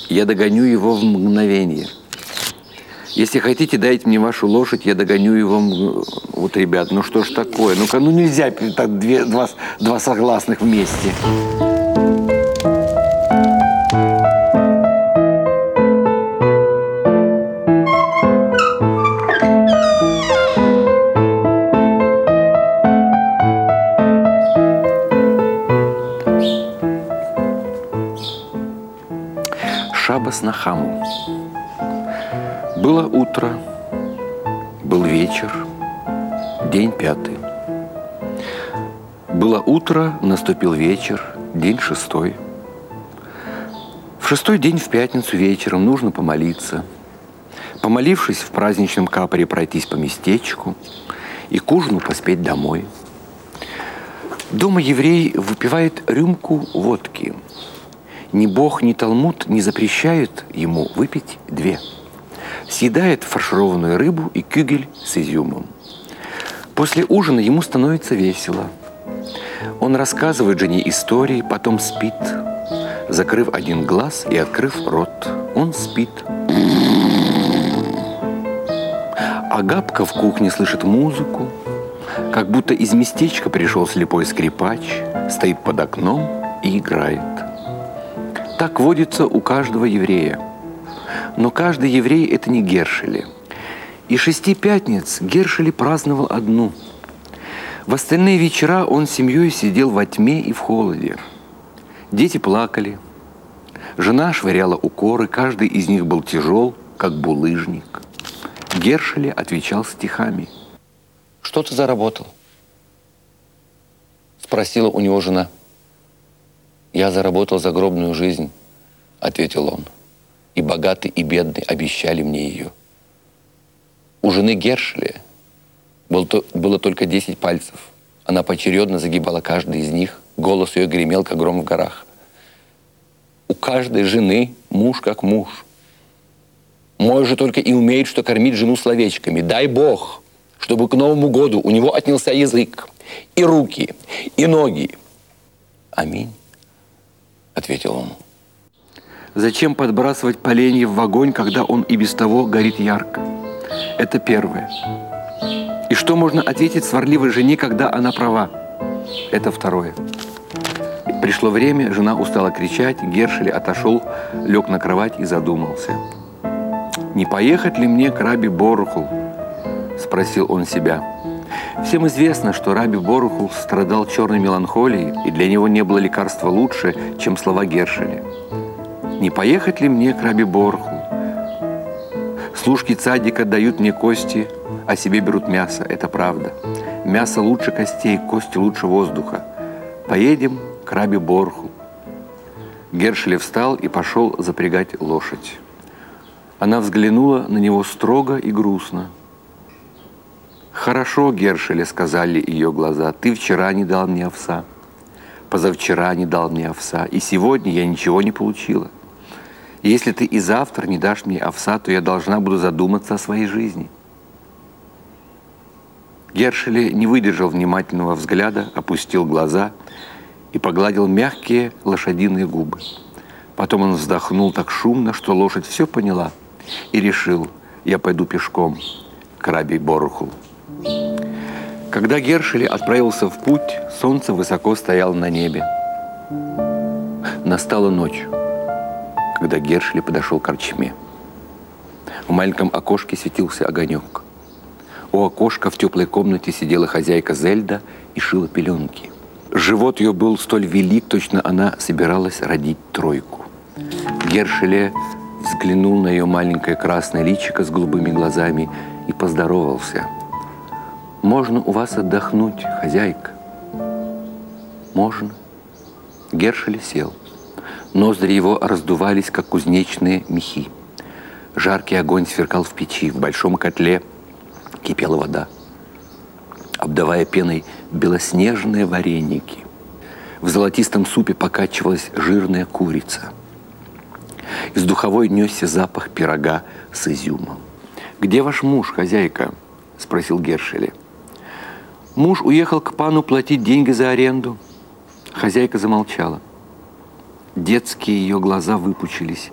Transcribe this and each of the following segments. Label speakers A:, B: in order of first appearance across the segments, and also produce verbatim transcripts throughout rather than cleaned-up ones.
A: Я догоню его в мгновение. Если хотите, дайте мне вашу лошадь, я догоню его. В... Вот, ребят, ну что ж такое? Ну-ка, ну нельзя так две, два, два согласных вместе. Шабас Нахаму. Было утро, был вечер, день пятый. Было утро, наступил вечер, день шестой. В шестой день в пятницу вечером нужно помолиться. Помолившись, в праздничном капоре пройтись по местечку и к ужину поспеть домой. Дома еврей выпивает рюмку водки. Ни Бог, ни Талмуд не запрещают ему выпить две. Съедает фаршированную рыбу и кюгель с изюмом. После ужина ему становится весело. Он рассказывает жене истории, потом спит, закрыв один глаз и открыв рот. Он спит. А Габка в кухне слышит музыку, как будто из местечка пришел слепой скрипач, стоит под окном и играет. Так водится у каждого еврея. Но каждый еврей – это не Гершели. И шести пятниц Гершели праздновал одну. В остальные вечера он с семьей сидел во тьме и в холоде. Дети плакали. Жена швыряла укоры, каждый из них был тяжел, как булыжник. Гершели отвечал стихами. «Что ты заработал?» – спросила у него жена. «Я заработал загробную жизнь», – ответил он. «И богатый, и бедный обещали мне ее». У жены Гершеля было только десять пальцев. Она поочередно загибала каждый из них. Голос ее гремел, как гром в горах. У каждой жены муж как муж. Мой же только и умеет, что кормить жену словечками. Дай Бог, чтобы к Новому году у него отнялся язык, и руки, и ноги. Аминь. — ответил он. Зачем подбрасывать поленья в огонь, когда он и без того горит ярко? Это первое. И что можно ответить сварливой жене, когда она права? Это второе. Пришло время, жена устала кричать, Гершели отошел, лег на кровать и задумался. «Не поехать ли мне к Раби Боруху?» – спросил он себя. Всем известно, что Раби Боруху страдал черной меланхолией, и для него не было лекарства лучше, чем слова Гершеля. «Не поехать ли мне к Раби Боруху? Служки цадика дают мне кости, а себе берут мясо. Это правда. Мясо лучше костей, кости лучше воздуха. Поедем к Раби Боруху». Гершель встал и пошел запрягать лошадь. Она взглянула на него строго и грустно. «Хорошо, Гершеле, — сказали ее глаза, — ты вчера не дал мне овса, позавчера не дал мне овса, и сегодня я ничего не получила. И если ты и завтра не дашь мне овса, то я должна буду задуматься о своей жизни». Гершеле не выдержал внимательного взгляда, опустил глаза и погладил мягкие лошадиные губы. Потом он вздохнул так шумно, что лошадь все поняла, и решил: я пойду пешком к Раби Боруху. Когда Гершель отправился в путь, солнце высоко стояло на небе. Настала ночь, когда Гершель подошел к корчме. В маленьком окошке светился огонек. У окошка в теплой комнате сидела хозяйка Зельда и шила пеленки. Живот ее был столь велик, точно она собиралась родить тройку. Гершель взглянул на ее маленькое красное личико с голубыми глазами и поздоровался. «Можно у вас отдохнуть, хозяйка?» «Можно». Гершель сел. Ноздри его раздувались, как кузнечные мехи. Жаркий огонь сверкал в печи. В большом котле кипела вода, обдавая пеной белоснежные вареники. В золотистом супе покачивалась жирная курица. Из духовой несся запах пирога с изюмом. «Где ваш муж, хозяйка?» – спросил Гершель. «Муж уехал к пану платить деньги за аренду». Хозяйка замолчала. Детские ее глаза выпучились,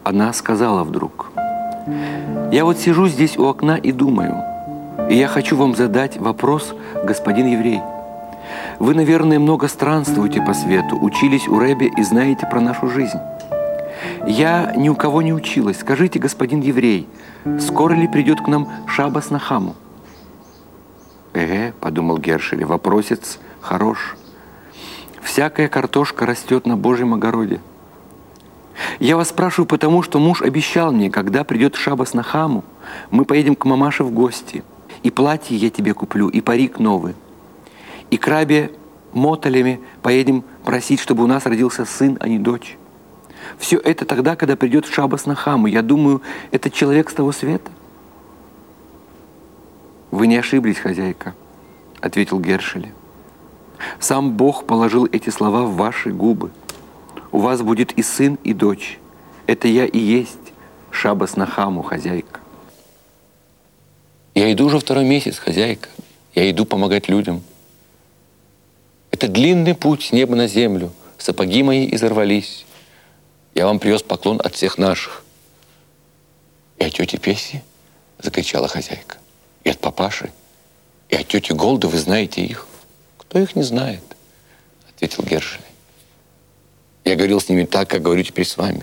A: Она сказала вдруг: «Я вот сижу здесь у окна и думаю, и я хочу вам задать вопрос, господин еврей. Вы, наверное, много странствуете по свету, учились у Ребе и знаете про нашу жизнь. Я ни у кого не училась. Скажите, господин еврей, скоро ли придет к нам Шабас Нахаму?» «Эге», — подумал Гершель, — «вопросец хорош. Всякая картошка растет на Божьем огороде. Я вас спрашиваю потому, что муж обещал мне, когда придет Шабас Нахаму, мы поедем к мамаше в гости, и платье я тебе куплю, и парик новый. И к Рабе Моталями поедем просить, чтобы у нас родился сын, а не дочь. Все это тогда, когда придет Шабас Нахаму. Я думаю, это человек с того света». «Вы не ошиблись, хозяйка», — ответил Гершель. «Сам Бог положил эти слова в ваши губы. У вас будет и сын, и дочь. Это я и есть Шабас Нахаму, хозяйка».
B: «Я иду уже второй месяц, хозяйка. Я иду помогать людям. Это длинный путь с неба на землю. Сапоги мои изорвались. Я вам привез поклон от всех наших». «И от тети Песи?» — закричала хозяйка. «И от папаши? И от тети Голды вы знаете их?» «Кто их не знает?» — ответил Гершель. «Я говорил с ними так, как говорю теперь с вами».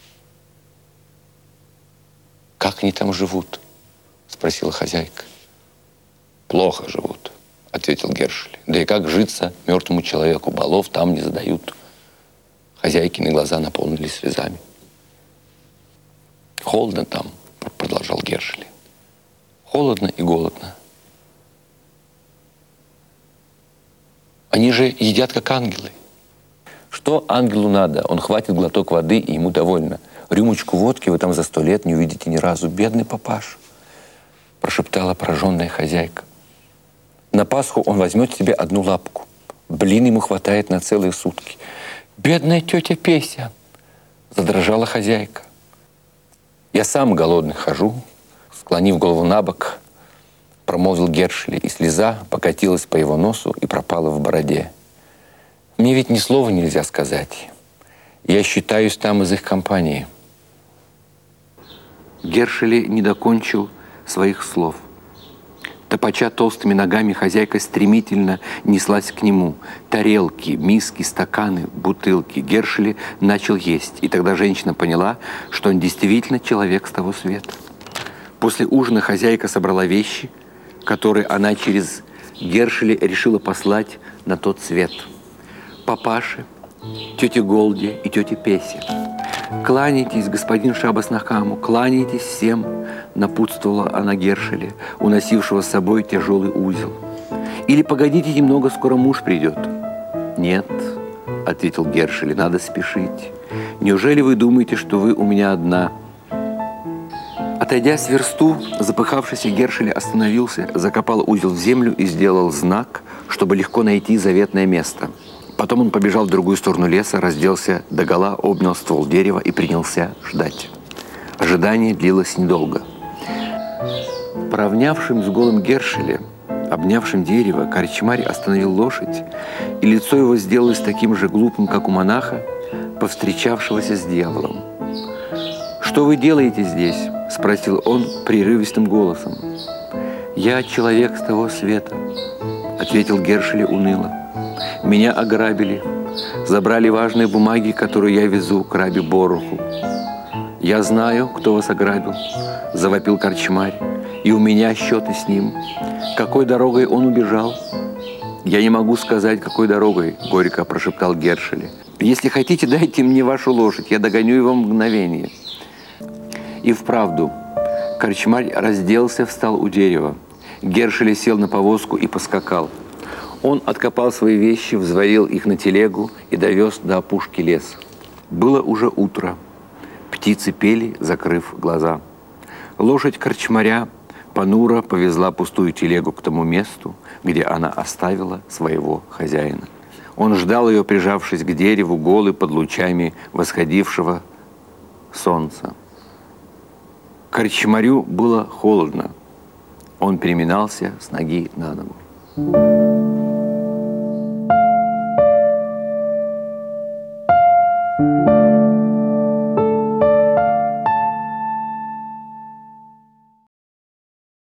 B: «Как они там живут?» — спросила хозяйка. «Плохо живут», — ответил Гершель. «Да и как житься мертвому человеку? Балов там не задают». Хозяйкины глаза наполнились слезами. «Холодно там», — продолжал Гершель. «Холодно и голодно. Они же едят, как ангелы. Что ангелу надо? Он хватит глоток воды, и ему довольно. Рюмочку водки вы там за сто лет не увидите ни разу. Бедный папаш», — прошептала пораженная хозяйка. «На Пасху он возьмет себе одну лапку. Блин ему хватает на целые сутки. Бедная тетя Песя!» — задрожала хозяйка. «Я сам голодный хожу», — склонив голову на бок, промолвил Гершель, и слеза покатилась по его носу и пропала в бороде. «Мне ведь ни слова нельзя сказать. Я считаюсь там из их компании».
A: Гершель не докончил своих слов. Топача толстыми ногами, хозяйка стремительно неслась к нему. Тарелки, миски, стаканы, бутылки. Гершель начал есть, и тогда женщина поняла, что он действительно человек с того света. После ужина хозяйка собрала вещи, которые она через Гершеля решила послать на тот свет. Папаше, тете Голде и тете Песе. «Кланяйтесь, господин Шабас Нахаму, кланяйтесь всем», — напутствовала она Гершеля, уносившего с собой тяжелый узел. «Или погодите немного, скоро муж придет». «Нет», — ответил Гершель, — «надо спешить. Неужели вы думаете, что вы у меня одна?» Отойдя с версту, запыхавшийся Гершель остановился, закопал узел в землю и сделал знак, чтобы легко найти заветное место. Потом он побежал в другую сторону леса, разделся догола, обнял ствол дерева и принялся ждать. Ожидание длилось недолго. Поравнявшим с голым Гершелем, обнявшим дерево, корчмарь остановил лошадь, и лицо его сделалось таким же глупым, как у монаха, повстречавшегося с дьяволом. «Что вы делаете здесь?» – спросил он прерывистым голосом. «Я человек с того света», – ответил Гершель уныло. «Меня ограбили, забрали важные бумаги, которые я везу к рабе Боруху». «Я знаю, кто вас ограбил», – завопил корчмарь, – «и у меня счеты с ним. Какой дорогой он убежал?» «Я не могу сказать, какой дорогой», – горько прошептал Гершель. «Если хотите, дайте мне вашу лошадь, я догоню его в мгновение». И вправду, корчмарь разделся, встал у дерева. Гершель сел на повозку и поскакал. Он откопал свои вещи, взвалил их на телегу и довез до опушки леса. Было уже утро. Птицы пели, закрыв глаза. Лошадь корчмаря понуро повезла пустую телегу к тому месту, где она оставила своего хозяина. Он ждал ее, прижавшись к дереву, голый под лучами восходившего солнца. Корчмарю было холодно. Он переминался с ноги на ногу.